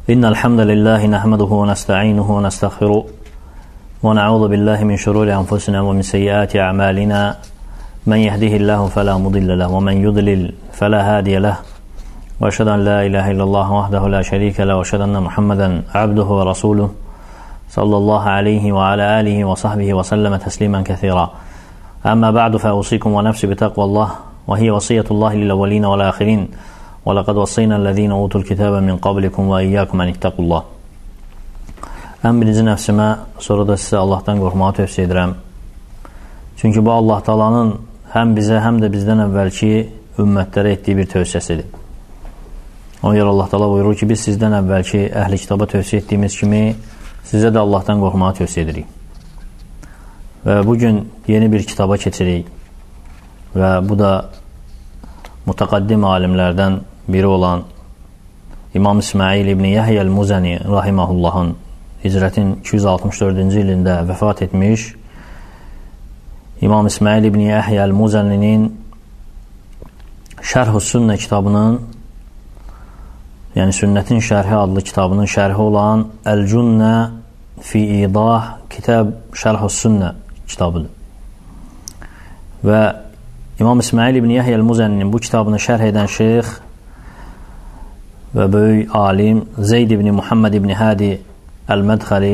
إن الحمد لله نحمده ونستعينه ونستغفره ونعوذ بالله من شرور أنفسنا ومن سيئات أعمالنا من يهده الله فلا مضل له ومن يضلل فلا هادي له وأشهد أن لا إله إلا الله وحده لا شريك له وأشهد أن محمدا عبده ورسوله صلى الله عليه وعلى آله وصحبه وسلم تسليما كثيرا. أما بعد فأوصيكم ونفسي بتقوى الله وهي وصية الله للأولين والآخرين وَلَقَدْ وَصَّيْنَا الَّذ۪ينَ أُوتُوا الْكِتَابَ مِنْ قَبْلِكُمْ وَإِيَّاكُمْ أَنِ اتَّقُوا اللّٰهِ. Ən birinci nəfsimə, sonra da sizə Allahdan qorxmağı tövsiyə edirəm. Çünki bu Allah Taala'nın həm bizə, həm də bizdən əvvəlki ümmətlərə etdiyi bir tövsiyəsidir. Ona görə Allah Taala buyurur ki, biz sizdən əvvəlki əhli kitaba tövsiyə etdiyimiz kimi sizə də Allahdan qorxmağı tövsiyə edirik. Və bugün yeni bir kitaba keçirik və bu da mütəqaddim alimlərdən biri olan İmam İsmail İbn Yahya el-Muzani rahimahullahın hicrətin 264-cü ilində vəfat etmiş İmam İsmail İbn Yahya el-Muzaninin Şərh-ü Sünnə kitabının, yəni Sünnətin Şərhi adlı kitabının şərhi olan Əl-Cünnə fi İdah Kitab Şərh-ü Sünnə kitabıdır. Və İmam İsmail İbn Yahya el-Muzaninin bu kitabını şərh edən şeyx və böyük alim Zeyd ibn Muhammed ibn Hadi el-Mədxəli,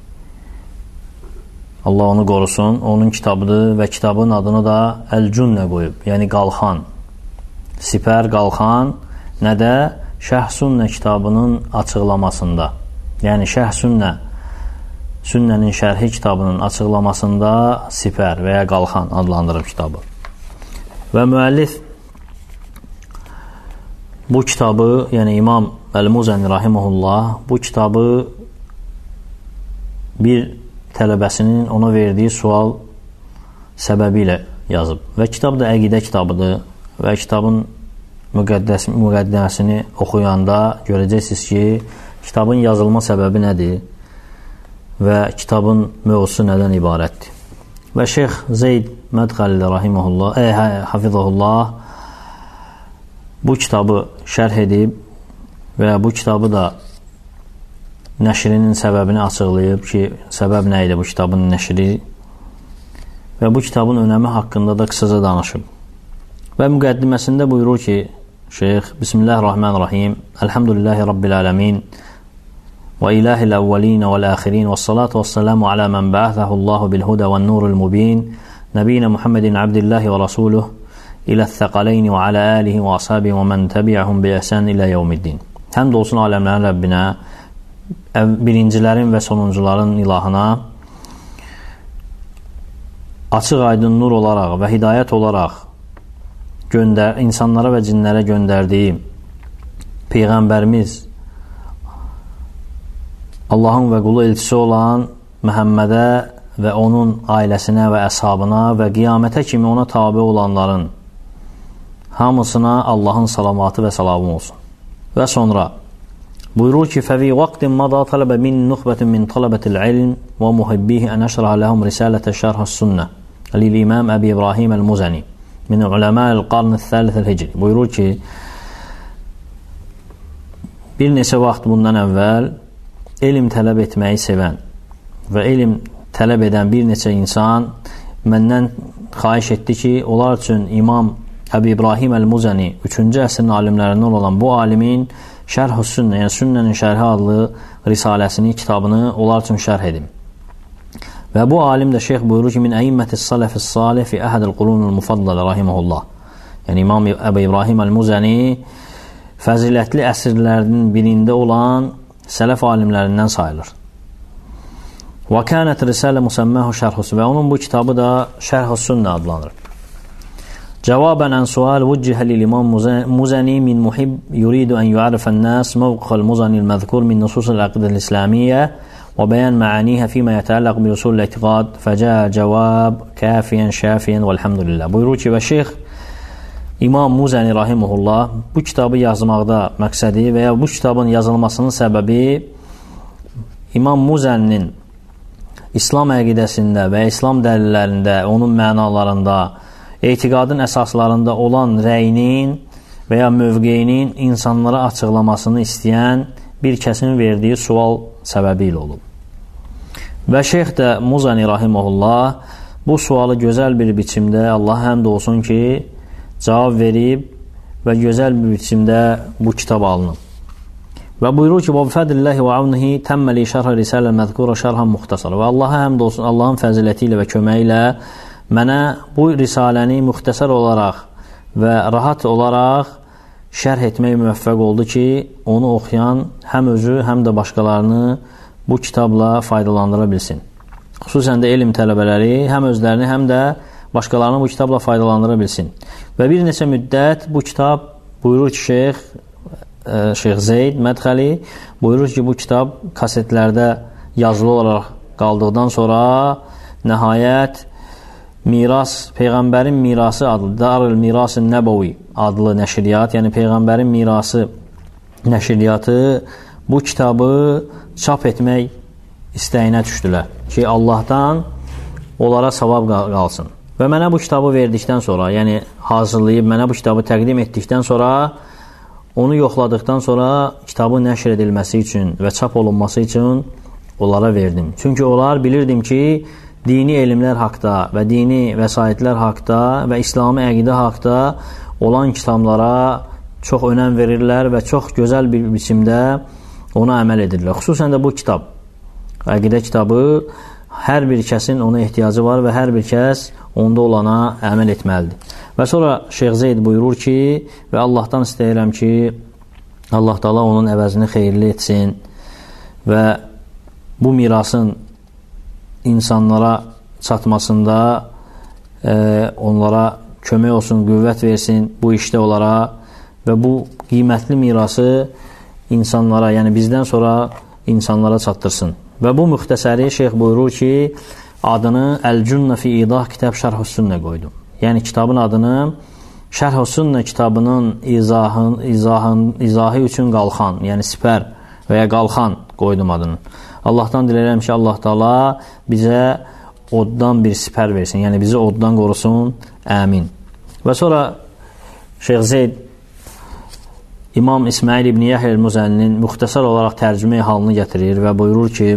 Allah onu qorusun, onun kitabıdır və kitabın adını da Əl-Cünnə qoyub, yəni qalxan, sipər qalxan, nədə? Şərh Sünnə kitabının açıqlamasında, yəni Şərh Sünnə, Sünnənin şərhi kitabının açıqlamasında sipər və ya qalxan adlandırıb kitabı. Və müəllif bu kitabı, yəni İmam Əl-Muzani rahimehullah bu kitabı bir tələbəsinin ona verdiyi sual səbəbi ilə yazıb. Və kitab da əqidə kitabıdır və kitabın müqəddiməsini oxuyanda görəcəksiniz ki, kitabın yazılma səbəbi nədir və kitabın mövzusu nədən ibarətdir. Və Şeyx Zeyd Mədxəli rahimehullah, hafizahullah bu kitabı şərh edib və bu kitabı da nəşrinin səbəbini açıqlayıb ki, səbəb nə idi bu kitabın nəşri və bu kitabın önəmi haqqında da qısaca danışıb. Və müqəddiməsində buyurur ki, Şeyx, Bismillahirrahmanirrahim, Elhamdülillahi Rabbil Alemin وإله الأولين والآخرين والصلاة والسلام على من بعثه الله بالهدى والنور المبين نبينا محمد عبد الله ورسوله إلى الثقلين وعلى آله وأصحابه ومن تبعهم بإحسان إلى يوم الدين. Həmd olsun aləmlərin Rəbbinə, birincilərin və sonuncuların ilahına, açıq aydın nur olaraq və hidayət olaraq insanlara və cinlərə göndərdiyi Peyğəmbərimiz Allahın və qulu elçisi olan Məhəmmədə və onun ailəsinə və əshabına və qiyamətə kimi ona tabi olanların hamısına Allahın salavatı və salamı olsun. Və sonra buyurur ki, فَفِي وَقْتٍ مَضَى طَلَبَ مِنْ نُخْبَةٍ مِنْ طَلَبَةِ الْعِلْمِ وَمُحِبِّهِ أَنْ أَشْرَحَ لَهُمْ رِسَالَةَ شَرْحِ السُنَّةِ لِلْإِمَامِ أَبِي إبراهيم المزني من علماء القرن الثالث الهجري. Buyurur ki, bir neçə vaxt bundan əvvəl elm tələb etməyi sevən və elm tələb edən bir neçə insan məndən xahiş etdi ki, onlar üçün İmam Əbi İbrahim el-Muzani 3-cü əsrin alimlərindən olan bu alimin Şərh-ü Sünnə, yəni Sünnənin şərhi adlı risaləsini, kitabını onlar üçün şərh edim. Və bu alim də şeyx buyurur ki, min əimmətis saləfis salih fi əhədil qulunul mufaddalə rahiməhullah. Yəni İmam Əbi İbrahim el-Muzani fəzilətli əsrlərinin birində olan sələf alimlərindən sayılır. Və kənət risalə müsəmməhu şərh-ü və onun bu kitabı da Şərh-ü Sünnə adlanır. Cavabən ən sual vüccihə lil-İmam Muzani min muhib yuridu ən yuarifən nəs mövqəl Muzani l-məzkur min nususul əqidəl İslamiyyə və bəyan məanihə fīmə yətəlləq bi usul l-etiqad fəcə cavab kəfiyən şəfiyən vəlhamdülillah. Buyurur ki, və şeyx İmam Muzani rahimehullah bu kitabı yazmaqda məqsədi və ya bu kitabın yazılmasının səbəbi İmam Muzaninin İslam əqidəsində və İslam dəlillərində, onun mənalarında, etiqadın əsaslarında olan rəyinin və ya mövqeyinin insanlara açıqlamasını istəyən bir kəsin verdiyi sual səbəbi ilə olub. Və Şeyx də Muzani rahimehullah bu sualı gözəl bir biçimdə, Allah həmd olsun ki, cavab verib və gözəl bir biçimdə bu kitab alınıb. Və buyurur ki, وَبِفَدِلَّهِ وَعَوْنِهِ تَمَّ لِي شَرْحَ رِسَالَ الْمَذْكُورَ شَرْحًا مُخْتَصَرًا. Və Allaha həmd olsun, Allahın fəziləti ilə və köməyi ilə mənə bu risaləni müxtəsər olaraq və rahat olaraq şərh etmək müvəffəq oldu ki, onu oxuyan həm özü, həm də başqalarını bu kitabla faydalandıra bilsin. Xüsusən də elm tələbələri həm özlərini, həm də başqalarını bu kitabla faydalandıra bilsin. Və bir neçə müddət bu kitab, buyurur ki, Şeyx Zeyd Mədxəli buyurur ki, bu kitab kasetlərdə yazılı olaraq qaldıqdan sonra nəhayət miras, Peyğəmbərin mirası adlı Darül Miras-ı Nəbəvi adlı nəşriyyat, yəni Peyğəmbərin mirası nəşriyyatı bu kitabı çap etmək istəyinə düşdülər ki, Allahdan onlara savab qalsın. Və mənə bu kitabı verdikdən sonra, yəni hazırlayıb mənə bu kitabı təqdim etdikdən sonra, onu yoxladıqdan sonra kitabın nəşr edilməsi üçün və çap olunması üçün onlara verdim. Çünki onlar bilirdim ki, dini elmlər haqda və dini vəsaitlər haqda və İslami əqidə haqda olan kitablara çox önəm verirlər və çox gözəl bir biçimdə ona əməl edirlər. Xüsusən də bu kitab, əqidə kitabı, hər bir kəsin ona ehtiyacı var və hər bir kəs onda olana əməl etməlidir. Və sonra Şeyx Zeyd buyurur ki, və Allahdan istəyirəm ki, Allah Taala onun əvəzini xeyirli etsin və bu mirasın insanlara çatmasında onlara kömək olsun, qüvvət versin bu işdə onlara və bu qiymətli mirası insanlara, yəni bizdən sonra insanlara çatdırsın. Və bu müxtəsəri Şeyx buyurur ki, adını Əl-Cünnə fi İdah Kitab Şərh-ü Sünnə qoydum. Yəni kitabın adını Şərh-ü Sünnə kitabının izahı üçün qalxan, yəni sipər və ya qalxan qoydum adını. Allahdan diləyirəm ki, Allah Taala bizə oddan bir sipər versin, yəni bizi oddan qorusun. Əmin. Və sonra Şeyx Zeyd İmam İsmail İbn Yahya el-Muzəninin müxtəsər olaraq tərcümə halını gətirir və buyurur ki,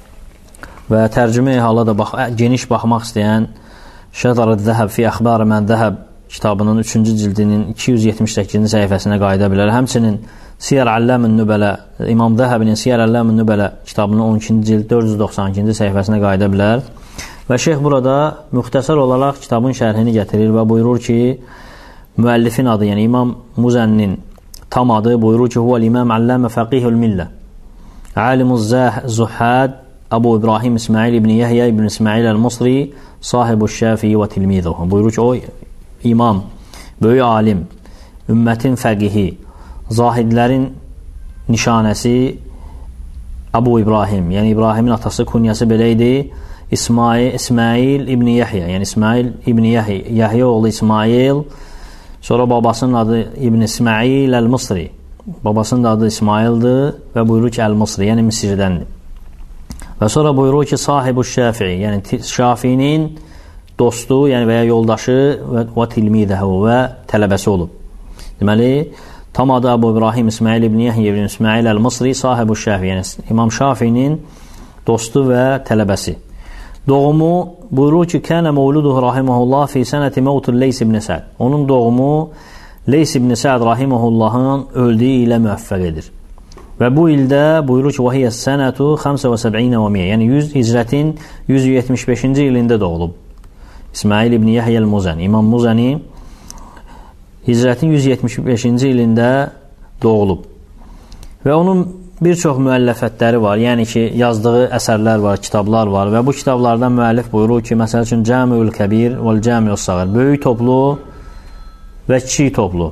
və tərcümə hala da geniş baxmaq istəyən Şədarət Zəhəb fi Əxbar Mən Zəhəb kitabının 3-cü cildinin 278-ci səhifəsinə qayıda bilər. Həmçinin Siyar Əlləmin Nübələ, İmam Zəhəbinin Siyar Əlləmin Nübələ kitabının 12-ci cild 492-ci səhifəsinə qayıda bilər. Və şeyx burada müxtəsər olaraq kitabın şərhini gətirir və buyurur ki, müəllifin adı, yəni İmam Muzənnin tam adı buyurur ki, Huvəl İmam Əlləmə Fəqihül Millə Alimuz Zuhad Əbu İbrahim İsmail İbn Yahya İbn İsmail Əl-Musri Sahibu Şəfi və tilmiduhu. Buyurur ki, o imam, böyük alim, ümmətin fəqihi, zahidlərin nişanəsi Əbu İbrahim, yəni İbrahimin atası kunyası belə idi, İsmail İbn Yahya, yəni İsmail İbn Yahya oğlu İsmail, sonra babasının adı İbn İsmail Əl-Musri, babasının adı İsmaildir və buyurur ki, Əl-Musri, yəni Misirdəndir. Və sonra buyurur ki, Sahibu Şəfi'i, yəni Şafinin dostu, yəni və ya yoldaşı və tilmidəhu və tələbəsi olub. Deməli, tam adı Əbu İbrahim İsmail İbn Yahya İbn İsmail Əl-Musri Sahibu Şəfi, yəni İmam Şafinin dostu və tələbəsi. Doğumu buyurur ki, Kənə məvluduhu rahiməhullah fi sənəti məvtul Leys ibn Səd. Onun doğumu Leys ibn Səd rahiməhullahın öldüyü ilə müvəffəq edir. Və bu ildə buyurur ki, Vəhiyyəs sənətu 75 və 100, yəni hicrətin 175-ci ilində doğulub. İsmail İbn Yahya el-Muzəni, İmam Muzəni hicrətin 175-ci ilində doğulub. Və onun bir çox müəlləfətləri var, yəni ki, yazdığı əsərlər var, kitablar var və bu kitablardan müəllif buyurur ki, məsəl üçün Cəmiül Kəbir və Cəmiül Səğir, böyük toplu və kiçik toplu.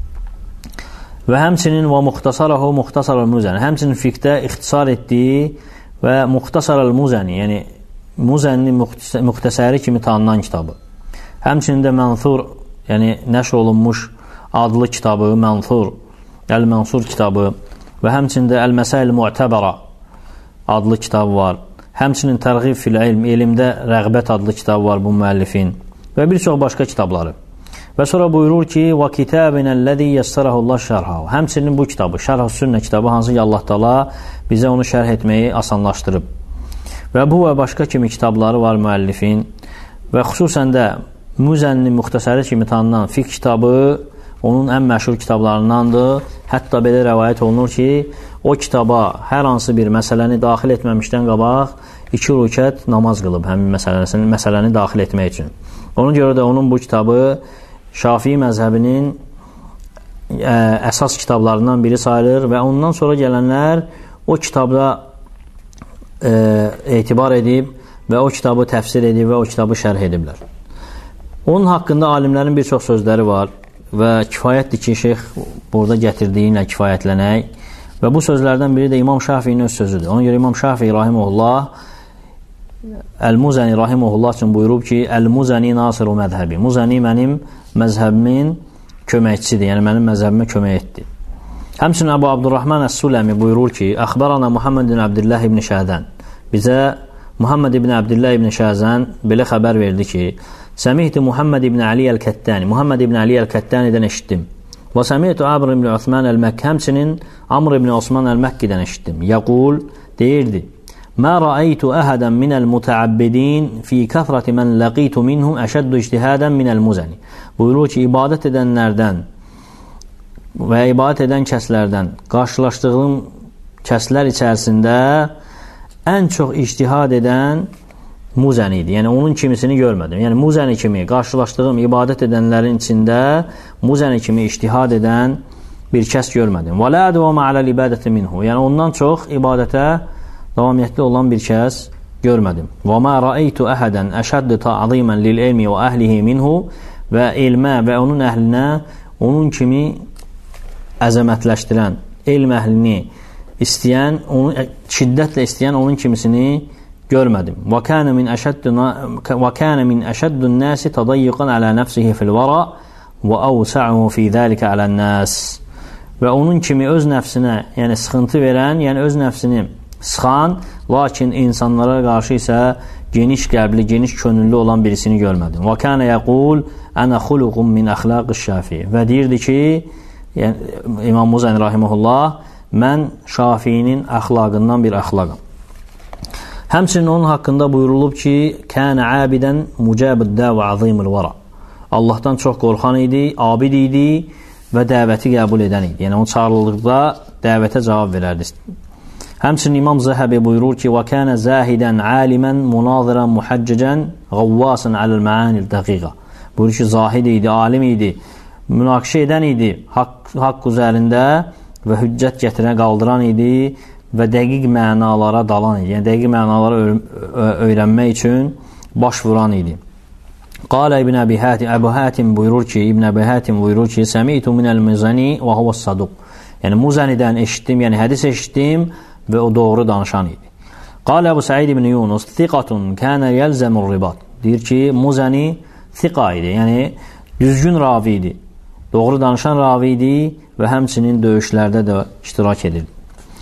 Və həmçinin və Muxtasarahu Muxtasar el-Muzəni, həmçinin fiqdə ixtisar etdiyi və Muxtasar el-Muzəni, yəni Muzənnin müxtəsəri kimi tanınan kitabı. Həmçinin də Mənthur, yəni nəşr olunmuş adlı kitabı, Mənthur, Əl-Mənsur kitabı və həmçinin də Əl-Məsəil Mu'təbəra adlı kitabı var. Həmçinin Tərğib fil ilm, elmdə rəğbət adlı kitabı var bu müəllifin və bir çox başqa kitabları. Və sonra buyurur ki, və kitabinəl-ləzi yəssərəhullah şərhahu. Həmçinin bu kitabı, Şərh-ı Sünnə kitabı, hansı ki Allah Taala bizə onu şərh etməyi asanlaşdırıb. Və bu və başqa kimi kitabları var müəllifin və xüsusən də Müzənni Muxtəsəri kimi tanınan fiqh kitabı onun ən məşhur kitablarındandır. Hətta belə rəvayət olunur ki, o kitaba hər hansı bir məsələni daxil etməmişdən qabaq 2 rükət namaz qılıb həmin məsələni daxil etmək üçün. Ona görə də onun bu kitabı Şafii məzhəbinin əsas kitablarından biri sayılır və ondan sonra gələnlər o kitabda etibar edib və o kitabı təfsir edib və o kitabı şərh ediblər. Onun haqqında alimlərin bir çox sözləri var və kifayətdir ki, şeyx burada gətirdiyi ilə kifayətlənək və bu sözlərdən biri də İmam Şafiinin öz sözüdür. Ona görə İmam Şafii rahimehullah Əl-Muzəni rahimehullah üçün buyurub ki, Əl-Muzəni nasiru məzhəbi. Muzəni mənim məzhəbimin köməkçisidir, yəni mənim məzhəbimə kömək etdi. Həmçinin Əbu Abdurrahman Əs-Suləmi buyurur ki, Əxbarana Muhammed ibn Abdillah ibn Şədən. Bizə Muhammed ibn Abdillah ibn Şədən belə xəbər verdi ki, Səmihti Muhammed ibn Ali Əl-Kəttəni. Muhammed ibn Ali Əl-Kəttənidən eşitdim. Və səmihtu Amr ibn Osman Əl-Məkki. Həmçinin Amr ibn Osman Əl-Məkkidən eşitdim. Yəqul, deyirdi, Mə rəəytu əhədən minəl-mütəəbbidin fi kəfrəti mən ləqitu minhum əşəddu ictihadən minəl-muzəni. Buyurur ki, ibadət edənlərdən və ibadət edən kəslərdən qarşılaşdığım kəslər içərisində ən çox ictihad edən Muzəni idi. Yəni, onun kimisini görmədim. Yəni, Muzəni kimi qarşılaşdığım ibadət edənlərin içində Muzəni kimi ictihad edən bir kəs görmədim. Və lə ədvəmə aləl-ibadəti minhu. Yəni, ondan çox ibadətə davamiyyətli olan bir kəs görmədim. Və mə rəəytu əhədən əşəddi ta'zimən lil-ilmi və əhlihi minhu və elmə və onun əhlinə onun kimi əzəmətləşdirən, elm əhlini istəyən, onu şiddətlə istəyən onun kimisini görmədim. Və kənə min əşəddün nəsi tadayyiqan alə nəfsihi fil-vara və əvsə'uhu fi zəlikə alən-nəs. Və onun kimi öz nəfsinə, yəni sıxıntı verən, yəni öz nəfsini sıxan, lakin insanlara qarşı isə geniş qəlbli, geniş könüllü olan birisini görmədim. Və kənə yəqul, ənə xuluqum min əxlaqı şafi. Və deyirdi ki, yəni, İmam Muzəni rahimehullah, mən Şafiinin əxlaqından bir əxlaqım. Həmçinin onun haqqında buyurulub ki, kənə abidən mücəbiddə və azimul vara. Allahdan çox qorxan idi, abid idi və dəvəti qəbul edən idi. Yəni, o çağrıldıqda dəvətə cavab verərdi. Həmçinin İmam Zəhəbi buyurur ki, və kənə zəhidən alimən munazirən muhaccəcən qavvasın aləl-məanil dəqiqə. Buyurur ki, zahid idi, alim idi, münaqişə edən idi haqq üzərində və hüccət gətirən, qaldıran idi və dəqiq mənalara dalan idi. Yəni, dəqiq mənalara öyrənmək üçün baş vuran idi. Qalə İbn Əbi Hətim, Əbu Hətim buyurur ki, İbn Əbi Hətim buyurur ki, Səmitu minəl-Muzəni və huvəs-saduq. Yəni, Muzənidən eşitdim, yəni hədis eşitdim və o doğru danışan idi. Qalə Əbu Səid ibn Yunus, Thiqatun kənə yəlzəmur-ribat. Deyir ki, Muzəni thiqa idi, yəni düzgün ravi idi, doğru danışan ravi idi və həmçinin döyüşlərdə də iştirak edirdi.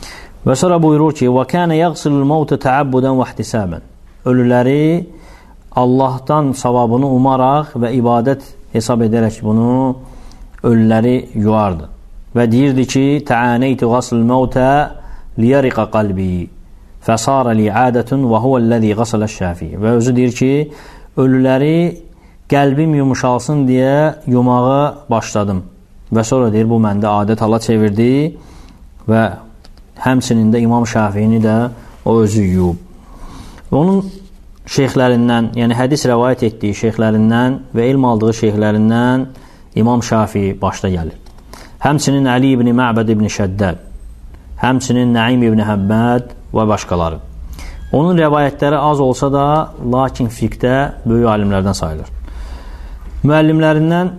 Və sonra buyurur ki, وَكَانَ يَغْسِلُ الْمَوْتَ تَعَبُّدًا وَاحْتِسَابًا. Ölüləri Allahdan savabını umaraq və ibadət hesab edərək bunu ölüləri yuardı. Və deyirdi ki, تَعَانَيْتُ غَسْلُ الْمَوْتَ لِيَرِقَ قَلْبِي فَصَارَ لِي عَادَةٌ وَهُوَ الَّذِي غَسَلَ الشَّافِي. Və özü deyir ki, ölüləri qəlbim yumuşalsın deyə yumağa başladım. Və sonra deyir, bu məndə adət hala çevirdi və həmçinin də İmam Şafiini də o özü yuyub. Onun şeyxlərindən, yəni hədis rəvayət etdiyi şeyxlərindən və elm aldığı şeyxlərindən İmam Şafii başda gəlir. Həmçinin Əli ibn Mə'bəd ibn Şəddəd, həmçinin Nəim ibn Həbbəd və başqaları. Onun rəvayətləri az olsa da, lakin fiqdə böyük alimlərdən sayılır. Müəllimlərindən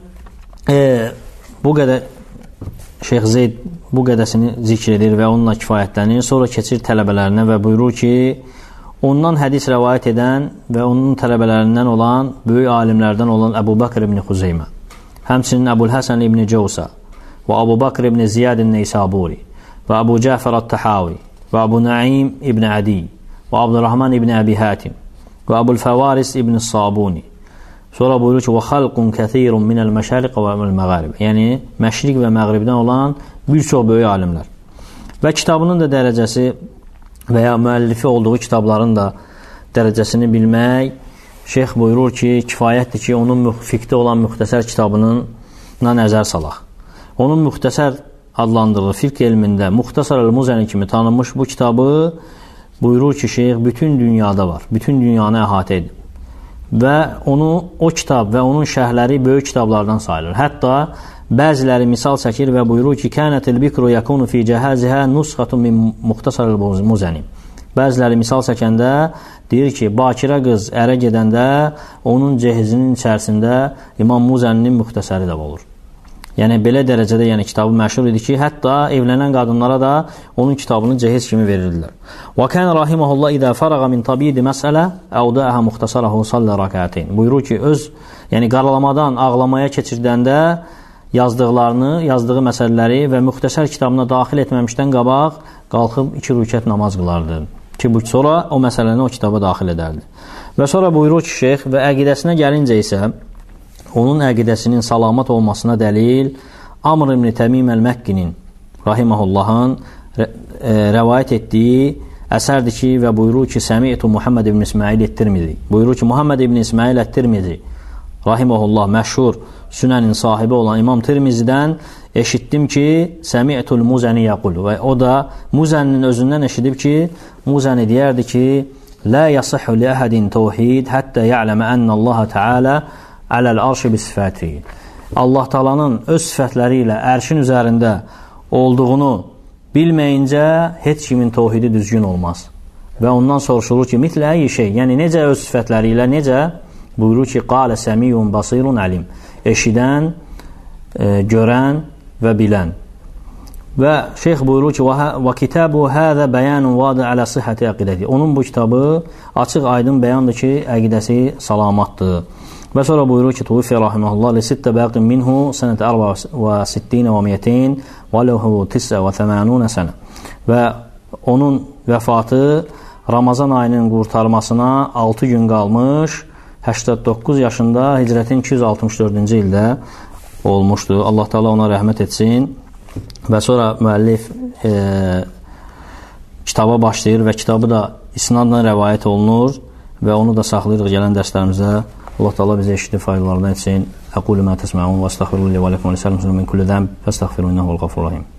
bu qədər Şeyx Zeyd bu qədəsini zikr edir və onunla kifayətlənir. Sonra keçir tələbələrinə və buyurur ki, ondan hədis rəvayət edən və onun tələbələrindən olan, böyük alimlərdən olan Əbu Bakr ibn Xuzeymə, həmçinin Əbul Həsən ibn Cəvsə və Əbu Bakr ibn Ziyad Neysaburi və Əbu Cəfər Ət-Təhavi və Əbu Naim ibn Adi və Abdurrahman ibn Əbi Hətim və Əbul Fəvaris ibn Sabuni Sonra buyurur ki: "Və xalqun kəthirun minəl məşariq və məğarib." Yəni məşriq və məğribdən olan bir çox böyük alimlər. Və kitabının da dərəcəsi və ya müəllifi olduğu kitabların da dərəcəsini bilmək, şeyx buyurur ki, kifayətdir ki, onun fiqhdə olan müxtəsər kitabına nəzər salaq. Onun müxtəsər adlandırılır fiqh elmində Muxtasar el-Muzəni kimi tanınmış bu kitabı buyurur ki, şeyx bütün dünyada var, bütün dünyanı əhatə edib. Və o kitab və onun şərhləri böyük kitablardan sayılır. Hətta bəziləri misal çəkir və buyurur ki, "Kənətil bikru yakunu fi cəhazihə nusxatun min Muxtasar el-Muzəni." Bəziləri misal çəkəndə deyir ki, bakirə qız ərə gedəndə onun cehizinin içərisində İmam Muzəninin müxtəsəri də olur. Yəni belə dərəcədə kitabı məşhur idi ki, hətta evlənən qadınlara da onun kitabını cehiz kimi verirdilər. "Və kan rahimehullah iza faraga min tabid məsələ awda'aha muxtasarahu salla rak'atayn." Buyurur ki, qaralamadan ağlamaya keçirdəndə yazdığı məsələləri və müxtəsər kitabına daxil etməmişdən qabaq qalxıb 2 rükət namaz qılardı. Ki sonra o məsələni o kitaba daxil edərdi. Və sonra buyurur ki, şeyx və əqidəsinə gəlincə isə onun əqidəsinin salamat olmasına dəlil Amr ibn Təmim el-Məkkinin rahimehullahın rəvayət etdiyi əsərdir ki, və buyurur ki, Səmi'tu Muhammed ibn İsmail et-Tirmizi. Buyurur ki, Muhammed ibn İsmail et-Tirmizi rahimehullah məşhur Sünənin sahibi olan İmam Tirmizidən eşitdim ki, Səmi'tul Muzəni yaqul. Və o da Muzənin özündən eşidib ki, Muzəni deyərdi ki, "La yasihhu li ahadin tauhid hatta ya'lama anna Allah Taala aləl arşi bi sifətihi." Allah Taala'nın öz sifətləri ilə ərşin üzərində olduğunu bilməyincə heç kimin tauhidi düzgün olmaz. Və ondan soruşulur ki, mitlə əyi şey, yəni necə öz sifətləri ilə, necə? Buyurur ki, "Qalə səmiyyun basirun alim." Eşidən, görən və bilən. Və şeyx buyurur ki, "Və kitabu hada bayanun vadi ala sihhati aqidati." Onun bu kitabı açıq aydın bəyandır ki, əqidəsi salamatdır. Və sonra buyurur ki, "Tufi rahimehullah li sittə baqin minhu sənət 64 və 200 və lahu 89 sənə." Və onun vəfatı Ramazan ayının qurtarmasına 6 gün qalmış, 89 yaşında hicrətin 264-cü ildə olmuşdur. Allah Teala ona rəhmət etsin. Və sonra müəllif kitaba başlayır və kitabı da isnadla rəvayət olunur və onu da saxlayırıq gələn dərslərimizdə. Allah Teala bizə eşitdi faydalarından etsin. Aqulu ma təsməun və estəğfirullahi və lekum və lisəl muslimin min kulli zəmb fəstəğfiru innehu vel-gafurur rahim.